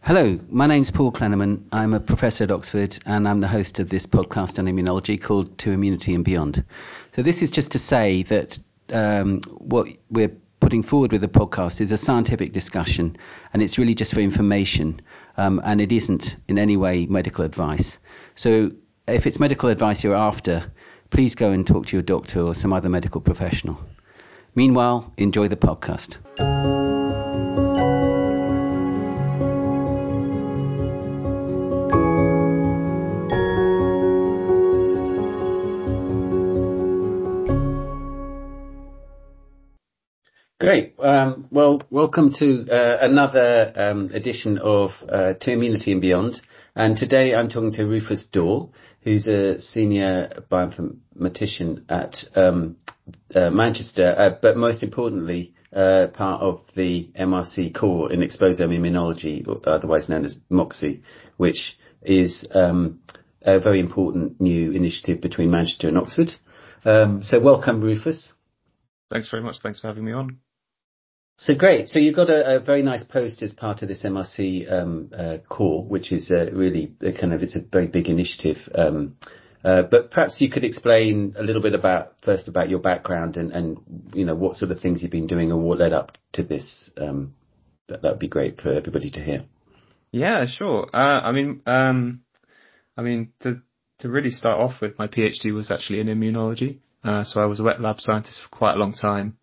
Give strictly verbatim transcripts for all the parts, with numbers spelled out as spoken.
Hello, my name's Paul Klenneman. I'm a professor at Oxford and I'm the host of this podcast on immunology called To Immunity and Beyond. So this is just to say that um, what we're putting forward with the podcast is a scientific discussion, and it's really just for information, um, and it isn't in any way medical advice. So if it's medical advice you're after, please go and talk to your doctor or some other medical professional. Meanwhile, enjoy the podcast. Great. Um, well, welcome to uh, another um, edition of uh, To Immunity and Beyond. And today I'm talking to Rufus Daw, who's a senior bioinformatician at um, uh, Manchester, uh, but most importantly, uh, part of the M R C core in exposome immunology, otherwise known as MOXIE, which is um, a very important new initiative between Manchester and Oxford. Um, so welcome, Rufus. Thanks very much. Thanks for having me on. So great. So you've got a, a very nice post as part of this M R C um, uh, core, which is uh, really a kind of, it's a very big initiative. Um, uh, but perhaps you could explain a little bit about, first about your background and, and, you know, what sort of things you've been doing and what led up to this. Um, that that would be great for everybody to hear. Yeah, sure. Uh, I mean, um, I mean, to to really start off with, my PhD was actually in immunology. Uh, so I was a wet lab scientist for quite a long time.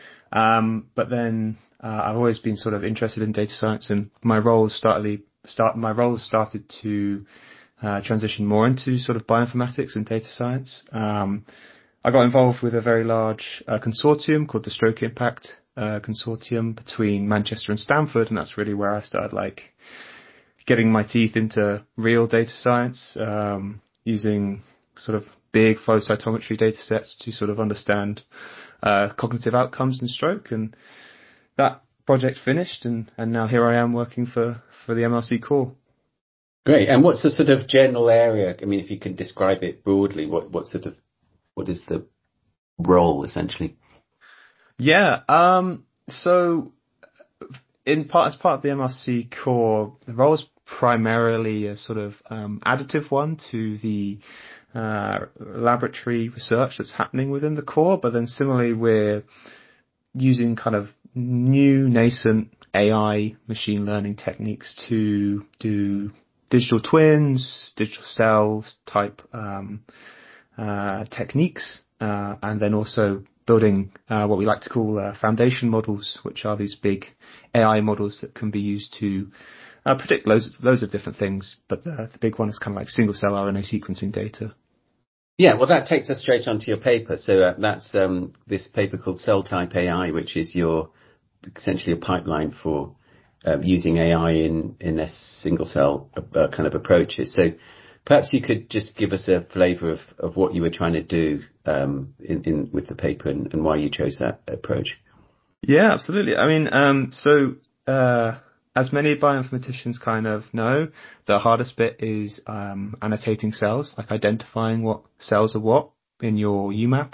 Um, but then uh, I've always been sort of interested in data science, and my role started start my role started to uh, transition more into sort of bioinformatics and data science. Um, I got involved with a very large uh, consortium called the Stroke Impact uh, Consortium between Manchester and Stanford, and that's really where I started like getting my teeth into real data science, um, using sort of big flow cytometry data sets to sort of understand uh, cognitive outcomes in stroke. And that project finished, and, and now here I am working for, for the M R C core. Great. And what's the sort of general area? I mean, if you can describe it broadly, what, what sort of, what is the role essentially? Yeah. Um, so in part, as part of the M R C core, the role is primarily a sort of um, additive one to the uh, laboratory research that's happening within the core. But then similarly, we're using kind of new nascent A I machine learning techniques to do digital twins, digital cells type um, uh, techniques, uh, and then also building uh, what we like to call uh, foundation models, which are these big A I models that can be used to uh, predict loads, loads of different things. But the, the big one is kind of like single cell R N A sequencing data. Yeah, well, that takes us straight onto your paper. So uh, that's um, this paper called Cell Type A I, which is your essentially a pipeline for uh, using A I in in a single cell uh, kind of approaches. So perhaps you could just give us a flavour of, of what you were trying to do um, in, in with the paper and, and why you chose that approach. Yeah, absolutely. I mean, um, so uh, as many bioinformaticians kind of know, the hardest bit is um, annotating cells, like identifying what cells are what in your U MAP.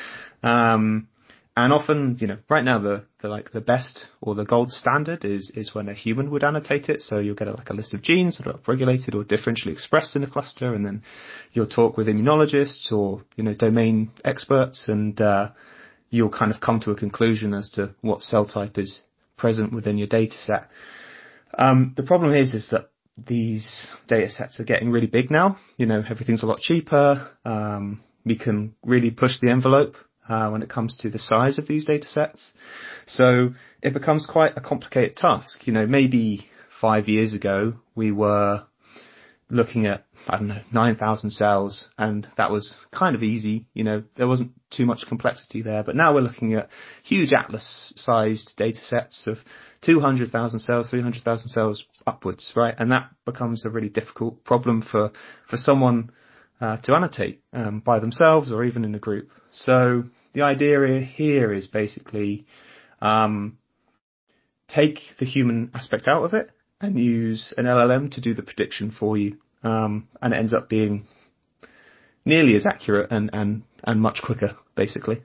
Um, and often, you know, right now the, the like the best or the gold standard is is when a human would annotate it. So you'll get a, like a list of genes that are upregulated or differentially expressed in a cluster, and then you'll talk with immunologists or you know domain experts, and uh, you'll kind of come to a conclusion as to what cell type is present within your data set. Um, the problem is, is that these data sets are getting really big now. You know, everything's a lot cheaper. Um, we can really push the envelope uh, when it comes to the size of these data sets. So it becomes quite a complicated task. You know, maybe five years ago, we were looking at, I don't know, nine thousand cells, and that was kind of easy. You know, there wasn't too much complexity there. But now we're looking at huge atlas-sized data sets of two hundred thousand cells, three hundred thousand cells upwards, right? And that becomes a really difficult problem for, for someone uh, to annotate um, by themselves or even in a group. So the idea here is basically um, take the human aspect out of it and use an L L M to do the prediction for you. Um, and it ends up being nearly as accurate and, and, and much quicker, basically.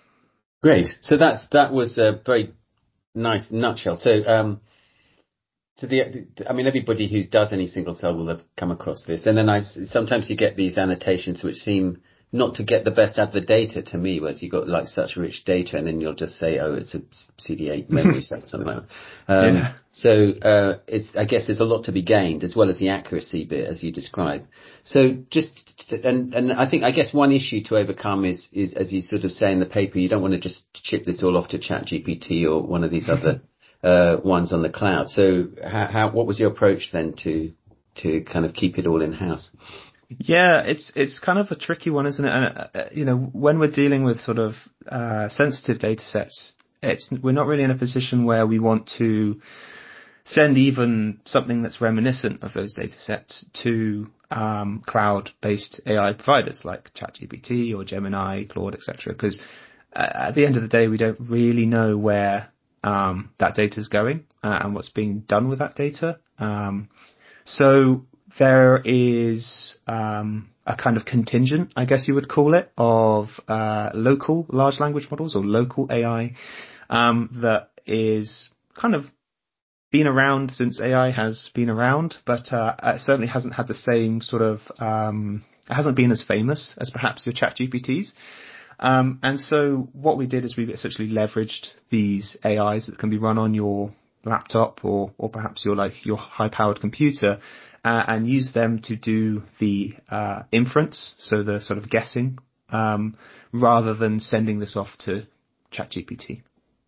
Great. So that's that was a very nice nutshell. So um, So the, I mean, everybody who does any single cell will have come across this. And then I, sometimes you get these annotations which seem not to get the best out of the data to me, whereas you've got like such rich data and then you'll just say, oh, it's a C D eight memory set or something like that. Um, yeah. So, uh, it's, I guess there's a lot to be gained as well as the accuracy bit as you describe. So just, and, and I think, I guess one issue to overcome is, is as you sort of say in the paper, you don't want to just ship this all off to ChatGPT or one of these other uh, ones on the cloud. So how, how, what was your approach then to, to kind of keep it all in house? Yeah, it's it's kind of a tricky one, isn't it? And uh, you know, when we're dealing with sort of uh, sensitive data sets, it's we're not really in a position where we want to send even something that's reminiscent of those data sets to um, cloud-based A I providers like ChatGPT or Gemini, Claude, et cetera. Because uh, at the end of the day, we don't really know where um, that data is going uh, and what's being done with that data. Um, so there is um, a kind of contingent, I guess you would call it, of uh, local large language models or local A I um, that is kind of been around since A I has been around, but uh, it certainly hasn't had the same sort of, um, it hasn't been as famous as perhaps your ChatGPTs. Um, and so what we did is we essentially leveraged these A Is that can be run on your laptop or, or perhaps your like your high-powered computer, uh, and use them to do the uh, inference, so the sort of guessing, um, rather than sending this off to ChatGPT.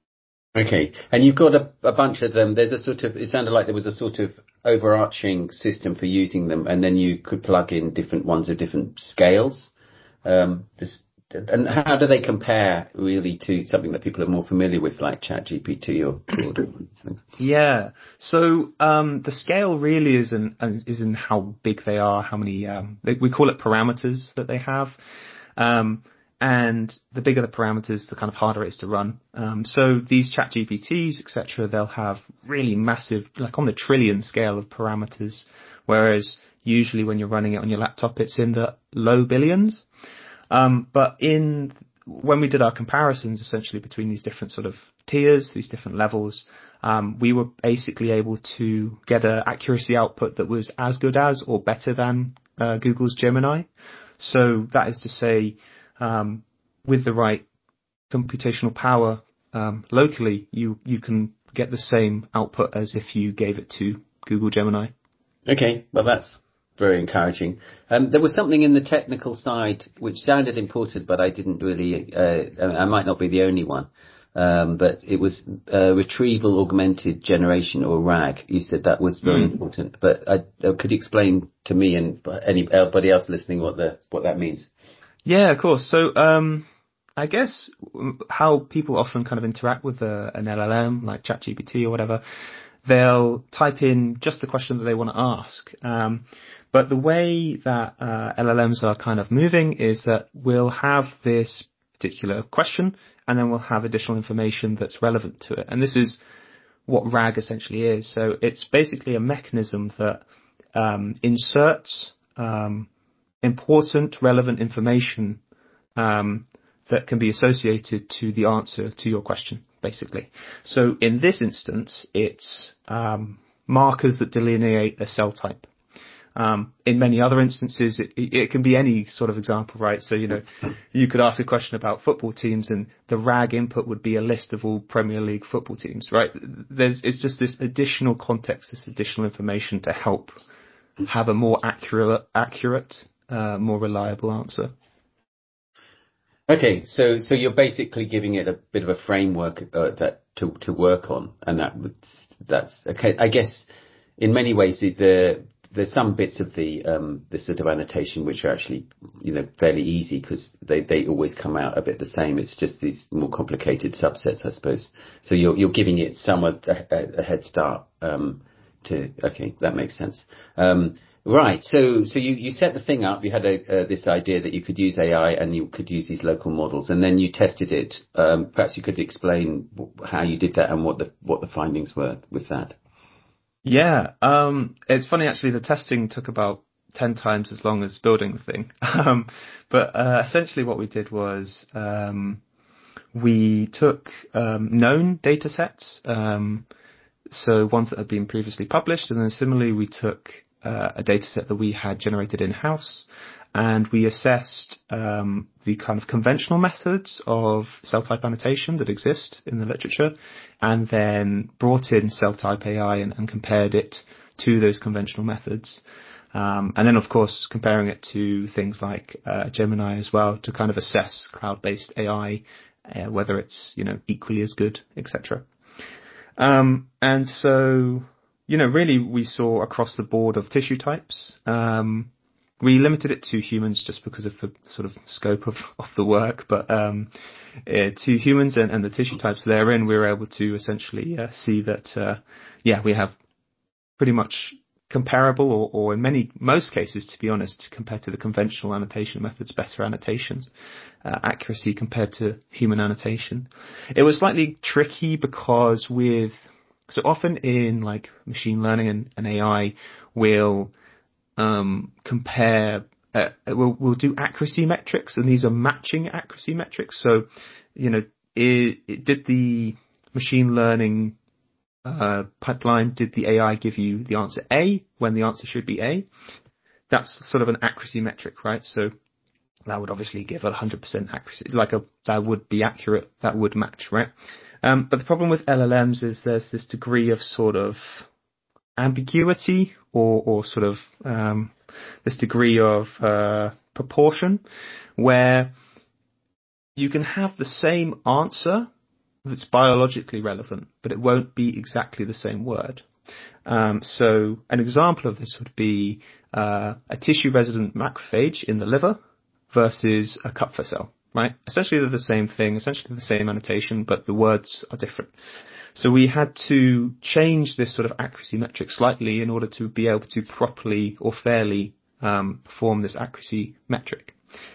Okay, and you've got a, a bunch of them. There's a sort of, it sounded like there was a sort of overarching system for using them, and then you could plug in different ones of different scales. Um, just, and how do they compare really to something that people are more familiar with, like ChatGPT or Claude or these things? Yeah. So um, the scale really is in is in how big they are, how many um, they, we call it parameters that they have, um, and the bigger the parameters, the kind of harder it is to run. Um, so these ChatGPTs, et cetera, they'll have really massive, like on the trillion scale of parameters, whereas usually when you're running it on your laptop, it's in the low billions. Um, but in, when we did our comparisons essentially between these different sort of tiers, these different levels, um, we were basically able to get an accuracy output that was as good as or better than uh, Google's Gemini. So that is to say, um, with the right computational power um, locally, you, you can get the same output as if you gave it to Google Gemini. Okay, well that's very encouraging. Um, there was something in the technical side which sounded important, but I didn't really, uh, I might not be the only one, um, but it was uh, retrieval augmented generation, or RAG. You said that was very mm. important, but I, uh, could you explain to me and anybody else listening what the what that means? Yeah, of course. So um, I guess how people often kind of interact with a, an L L M, like ChatGPT or whatever, they'll type in just the question that they want to ask. Um, But the way that uh, L L Ms are kind of moving is that we'll have this particular question and then we'll have additional information that's relevant to it. And this is what RAG essentially is. So it's basically a mechanism that um, inserts um, important, relevant information um, that can be associated to the answer to your question, basically. So in this instance, it's um, markers that delineate a cell type. Um, in many other instances, it, it can be any sort of example, right? So, you know, you could ask a question about football teams and the RAG input would be a list of all Premier League football teams, right? There's, it's just this additional context, this additional information to help have a more accurate, accurate, uh, more reliable answer. Okay, so so you're basically giving it a bit of a framework uh, that to to work on, and that that's okay. I guess in many ways the, the there's some bits of the um the sort of annotation which are actually, you know, fairly easy because they they always come out a bit the same. It's just these more complicated subsets, I suppose. So you're you're giving it somewhat a, a head start um to okay, that makes sense. Um Right. So, so you, you set the thing up. You had a, uh, this idea that you could use A I and you could use these local models, and then you tested it. Um, perhaps you could explain how you did that and what the what the findings were with that. Yeah. Um, it's funny actually. The testing took about ten times as long as building the thing. Um, but uh, essentially, what we did was um, we took um, known data sets. Um, so ones that had been previously published, and then similarly we took uh, a data set that we had generated in-house, and we assessed um, the kind of conventional methods of cell type annotation that exist in the literature, and then brought in cell type A I and, and compared it to those conventional methods. Um, and then, of course, comparing it to things like uh, Gemini as well to kind of assess cloud-based A I, uh, whether it's, you know, equally as good, et cetera. Um, and so, you know, really we saw across the board of tissue types. Um, we limited it to humans just because of the sort of scope of, of the work, but um, uh, to humans and, and the tissue types therein, we were able to essentially uh, see that, uh, yeah, we have pretty much comparable, or, or in many, most cases, to be honest, compared to the conventional annotation methods, better annotations, uh, accuracy compared to human annotation. It was slightly tricky because with, so often in like machine learning and, and A I, we'll um, compare, uh, we'll, we'll do accuracy metrics, and these are matching accuracy metrics. So, you know, it, it did the machine learning Uh, pipeline, did the A I give you the answer A when the answer should be A? That's sort of an accuracy metric, right? So that would obviously give a one hundred percent accuracy, like a, that would be accurate, that would match, right? Um, but the problem with L L Ms is there's this degree of sort of ambiguity or, or sort of um, this degree of uh, proportion where you can have the same answer that's biologically relevant, but it won't be exactly the same word. Um, so an example of this would be uh, a tissue-resident macrophage in the liver versus a Kupffer cell, right? Essentially they're the same thing, essentially the same annotation, but the words are different. So we had to change this sort of accuracy metric slightly in order to be able to properly or fairly um, perform this accuracy metric.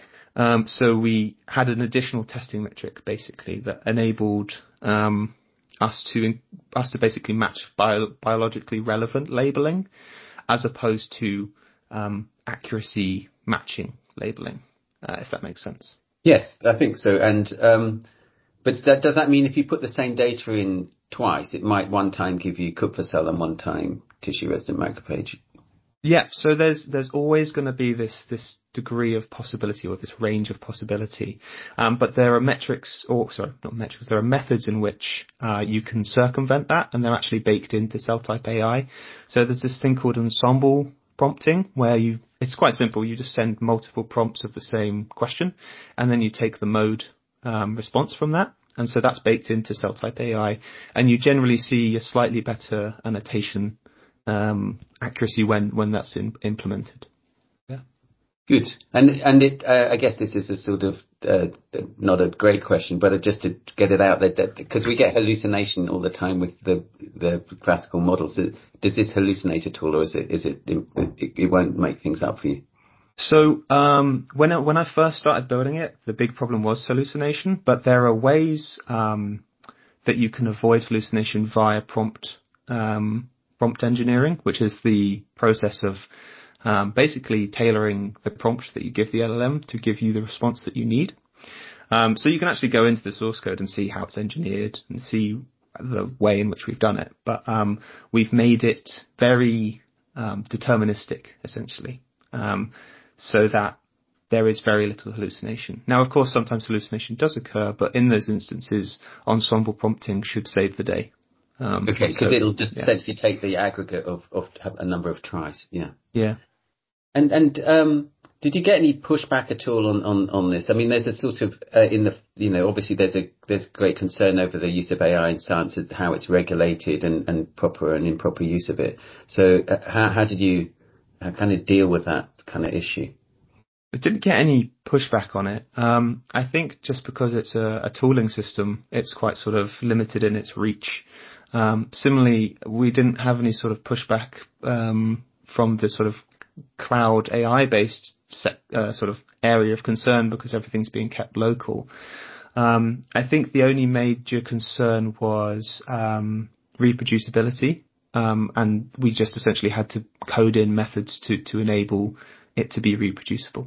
Um, so we had an additional testing metric basically that enabled um, us to us to basically match bio, biologically relevant labeling as opposed to um, accuracy matching labeling, uh, if that makes sense. Yes, I think so. And um, but that, does that mean if you put the same data in twice, it might one time give you Kupffer cell and one time tissue resident macrophage? Yeah, so there's there's always going to be this this degree of possibility or this range of possibility, um, but there are metrics, or sorry, not metrics. There are methods in which uh, you can circumvent that, and they're actually baked into cell type A I. So there's this thing called ensemble prompting, where you it's quite simple. You just send multiple prompts of the same question, and then you take the mode um, response from that. And so that's baked into cell type A I, and you generally see a slightly better annotation um, accuracy when, when that's in, implemented. Yeah. Good. And, and it, uh, I guess this is a sort of, uh, not a great question, but just to get it out there, that, because we get hallucination all the time with the, the classical models. Does this hallucinate at all, or is it, is it, it, it won't make things up for you? So, um, when I, when I first started building it, the big problem was hallucination, but there are ways, um, that you can avoid hallucination via prompt, um, prompt engineering, which is the process of um, basically tailoring the prompt that you give the L L M to give you the response that you need. Um, so you can actually go into the source code and see how it's engineered and see the way in which we've done it. But um, we've made it very um, deterministic, essentially, um, so that there is very little hallucination. Now, of course, sometimes hallucination does occur, but in those instances, ensemble prompting should save the day. Um, okay, because so, it'll just yeah. essentially take the aggregate of, of a number of tries. Yeah. Yeah. And and um, did you get any pushback at all on, on, on this? I mean, there's a sort of uh, in the you know obviously there's a there's great concern over the use of A I in science and how it's regulated and, and proper and improper use of it. So uh, how how did you uh, kind of deal with that kind of issue? I didn't get any pushback on it. Um, I think just because it's a, a tooling system, it's quite sort of limited in its reach. Um, similarly, we didn't have any sort of pushback um, from the sort of cloud A I-based set, uh, sort of area of concern because everything's being kept local. Um, I think the only major concern was um, reproducibility, um, and we just essentially had to code in methods to, to enable it to be reproducible.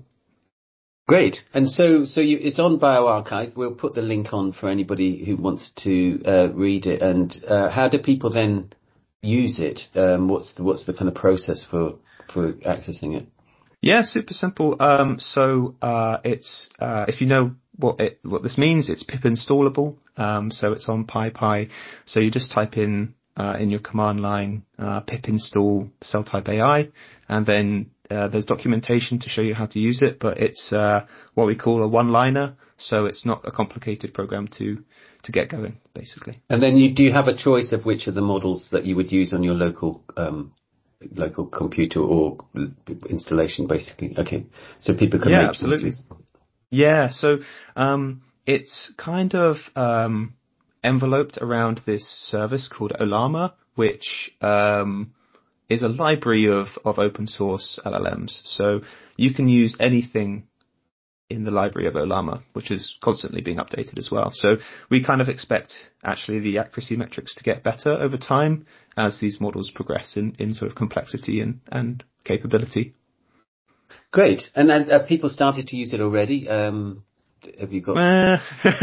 Great. And so, so you, it's on bioRxiv. We'll put the link on for anybody who wants to uh, read it. And uh, how do people then use it? Um, what's the what's the kind of process for for accessing it? Yeah, super simple. Um, so uh, it's uh, if you know what it what this means, it's pip installable. Um, so it's on PyPy. So you just type in uh, in your command line uh, pip install cell type A I, and then uh, there's documentation to show you how to use it. But it's uh, what we call a one-liner, so it's not a complicated program to to get going, basically. And then you do you have a choice of which of the models that you would use on your local um, local computer or installation, basically? Okay, so people can Yeah, make absolutely. choices. Yeah, so um, it's kind of um, enveloped around this service called Olama, which um, is a library of, of open source L L Ms. So you can use anything in the library of Olama, which is constantly being updated as well. So we kind of expect actually the accuracy metrics to get better over time as these models progress in, in sort of complexity and, and capability. Great. And have, have people started to use it already? Um, have you got? Uh,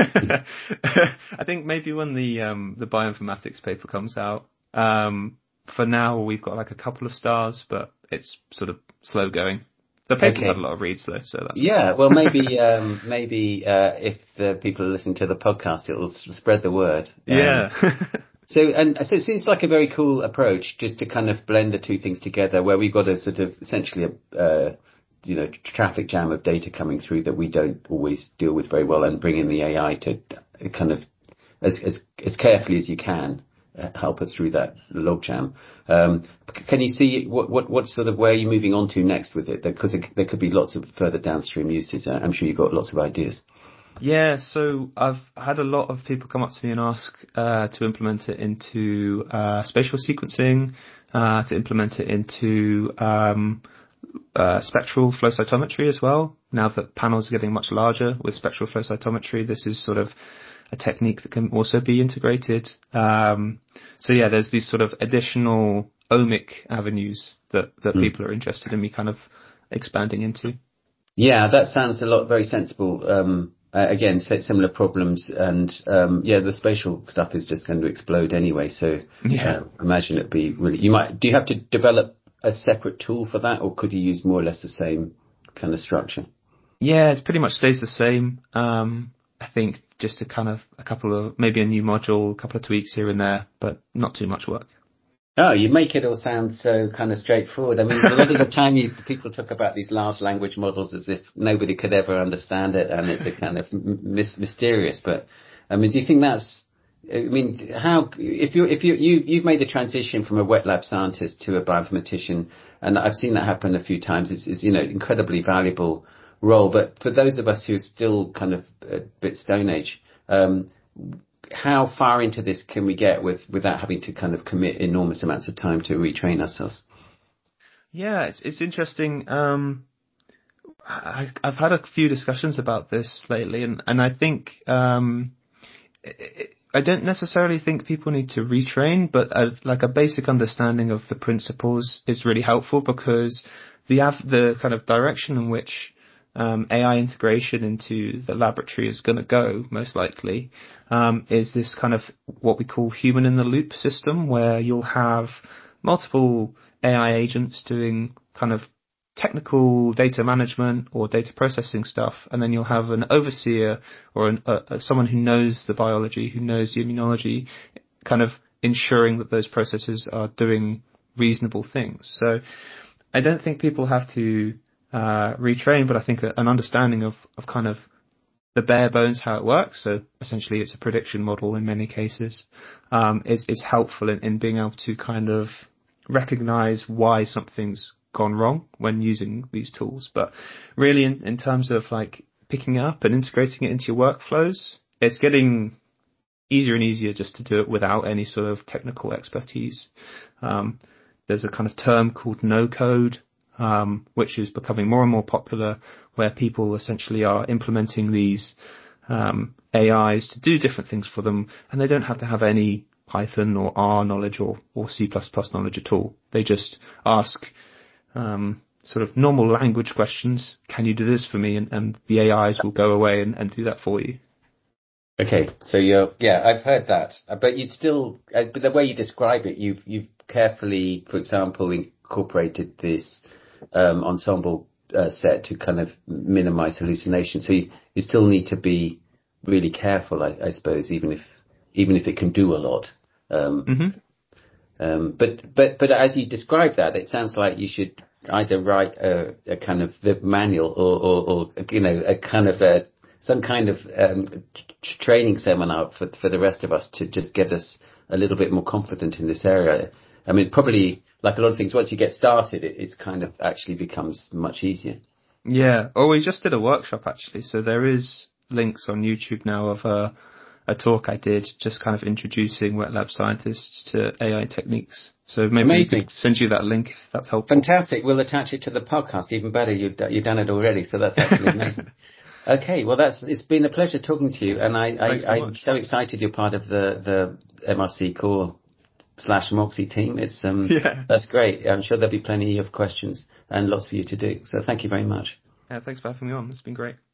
I think maybe when the um, the bioinformatics paper comes out. Um, for now, we've got like a couple of stars, but it's sort of slow going. The paper's had a Okay. lot of reads though, so that's Yeah. Well, maybe um, maybe uh, if the people are listening to the podcast, it will s- spread the word. Um, yeah, so and so it seems like a very cool approach, just to kind of blend the two things together, where we've got a sort of essentially a uh, you know traffic jam of data coming through that we don't always deal with very well, and bring in the A I to kind of as as as carefully as you can uh, help us through that logjam. Um, c- can you see what what what sort of where are you moving on to next with it? Because there, there could be lots of further downstream uses. Uh, I'm sure you've got lots of ideas. yeah. So I've had a lot of people come up to me and ask uh, to implement it into uh, spatial sequencing, uh, to implement it into um, uh, spectral flow cytometry as well. Now that panels are getting much larger with spectral flow cytometry, this is sort of a technique that can also be integrated. Um, so yeah, there's these sort of additional omic avenues that, that Mm. people are interested in me kind of expanding into. Yeah, that sounds a lot very sensible. Um, uh, again, si- similar problems, and um, yeah, the spatial stuff is just going to explode anyway. So Yeah. uh, imagine it'd be really. You might. Do you have to develop a separate tool for that, or could you use more or less the same kind of structure? Yeah, it pretty much stays the same. Um, I think just a kind of a couple of, maybe a new module, a couple of tweaks here and there, but not too much work. Oh, you make it all sound so kind of straightforward. I mean, a lot of the time you, people talk about these large language models as if nobody could ever understand it and it's a kind of mis- mysterious. But I mean, do you think that's, I mean, how, if you, if you, you, you've made the transition from a wet lab scientist to a bioinformatician, and I've seen that happen a few times. It's, it's, you know, incredibly valuable role. But for those of us who are still kind of a bit Stone Age, um, how far into this can we get with without having to kind of commit enormous amounts of time to retrain ourselves? Yeah, it's it's interesting. Um, I, I've had a few discussions about this lately, and and I think um, I I don't necessarily think people need to retrain, but a, like a basic understanding of the principles is really helpful because the av- the kind of direction in which um, A I integration into the laboratory is going to go, most likely, um, is this kind of what we call human in the loop system, where you'll have multiple A I agents doing kind of technical data management or data processing stuff, and then you'll have an overseer or an, uh, someone who knows the biology, who knows the immunology, kind of ensuring that those processes are doing reasonable things. So I don't think people have to uh, retrain, but I think that an understanding of, of kind of the bare bones how it works, so essentially it's a prediction model in many cases, um, is, is helpful in, in being able to kind of recognize why something's gone wrong when using these tools. But really in, in terms of like picking it up and integrating it into your workflows, it's getting easier and easier just to do it without any sort of technical expertise. Um, there's a kind of term called no code, um, which is becoming more and more popular, where people essentially are implementing these um, A Is to do different things for them, and they don't have to have any Python or R knowledge or, or C++ knowledge at all. They just ask um, sort of normal language questions. Can you do this for me? And, and the A Is will go away and, and do that for you. Okay, so you're yeah, I've heard that, Uh, but you'd still, uh, but the way you describe it, you've you've carefully, for example, incorporated this um, ensemble uh, set to kind of minimize hallucination. So you, you still need to be really careful, I, I suppose, even if even if it can do a lot. Um, Mm-hmm. um, but but but as you describe that, it sounds like you should either write a, a kind of the manual or, or, or you know a kind of a some kind of um, t- training seminar for for the rest of us to just get us a little bit more confident in this area. I mean, probably like a lot of things, once you get started, it, it's kind of actually becomes much easier. Yeah. Oh, we just did a workshop actually, so there is links on YouTube now of a a talk I did, just kind of introducing wet lab scientists to A I techniques. So maybe we Amazing. could send you that link if that's helpful. Fantastic. We'll attach it to the podcast. Even better, you've, d- you've done it already. So that's actually amazing. Okay. Well, that's, it's been a pleasure talking to you. And I, Thanks I, so I'm much. so excited you're part of the, the M R C core slash Moxie team. It's, um, Yeah. that's great. I'm sure there'll be plenty of questions and lots for you to do. So thank you very much. Yeah. Thanks for having me on. It's been great.